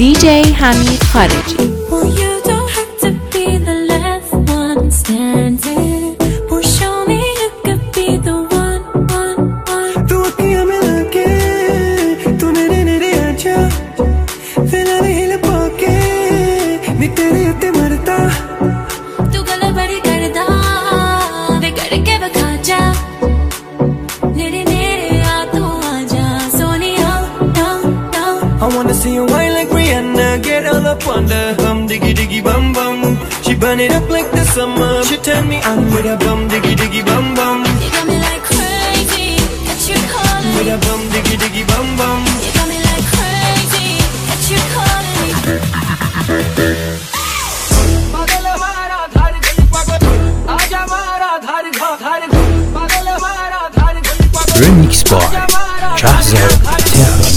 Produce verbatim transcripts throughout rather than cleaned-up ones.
دیجی حمید خارجی. Wonder, bum diggy diggy bum bum. She burn it up like the summer. She turn me on with a bum diggy diggy bum bum. You got me like crazy, got you calling with a bum diggy diggy bum bum. You got me like crazy, got you calling me. Pagal hamara dhar guli pagal, aaja hamara dhar dhar guli pagal hamara dhar guli pagal. Remix by Shahzad Tehran.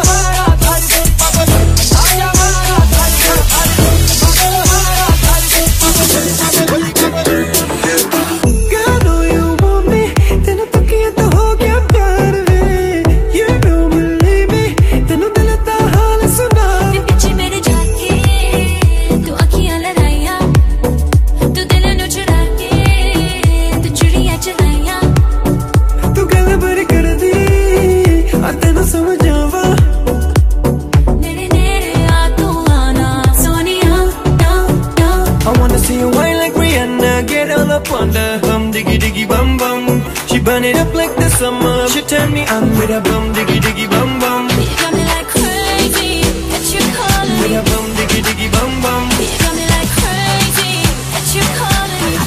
Burn it up like the summer. She turn me on with a bum diggy diggy bum bum. You got me like crazy, got you calling with a bum diggy diggy bum bum. You got me like crazy, got you calling me.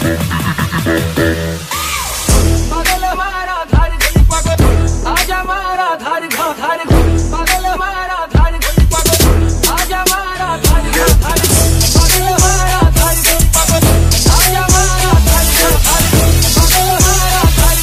Pagal hamara dhar guli pagal, aaja hamara dhar dhar guli pagal hamara dhar guli pagal, aaja hamara dhar dhar guli pagal hamara dhar guli pagal, aaja hamara dhar dhar guli pagal hamara.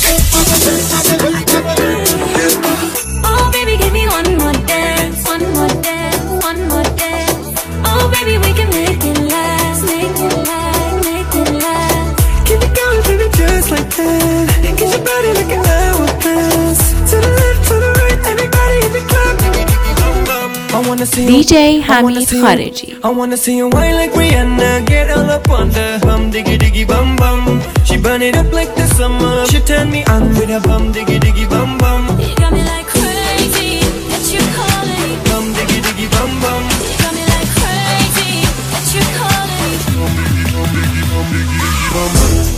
Oh baby, give me one more dance, one more dance, one more dance. Oh baby, we can make it last, make it last, make it last. Keep it going, baby, just like that. Get your body like an hourglass. To the left, to the right, everybody in the club. I wanna see دیجی حمید خارجی. I wanna see you wine like Rihanna. Get all up on the bum diggy diggy bum bum. She burn it up like the summer. She turn me on with a bum diggy diggy bum bum. You got me like crazy, got you calling me. Bum diggy diggy bum bum. You got me like crazy, got you calling me.